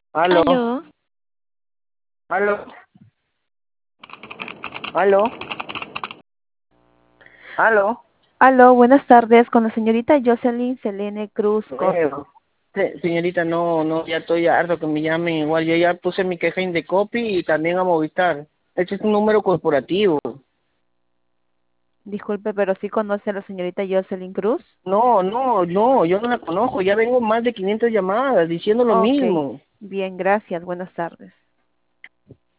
Aló, Aló, aló, aló, aló. aló, buenas tardes con la señorita Jocelyn Selene Cruz Eh, Costa. señorita, no, ya estoy harto que me llamen. Igual yo ya puse mi queja en Indecopi y también a Movistar. Este es un número corporativo. Disculpe, pero sí conoce a la señorita Jocelyn Cruz. No, yo no la conozco. Ya vengo más de 500 llamadas diciendo lo Ok, mismo. bien, gracias, buenas tardes.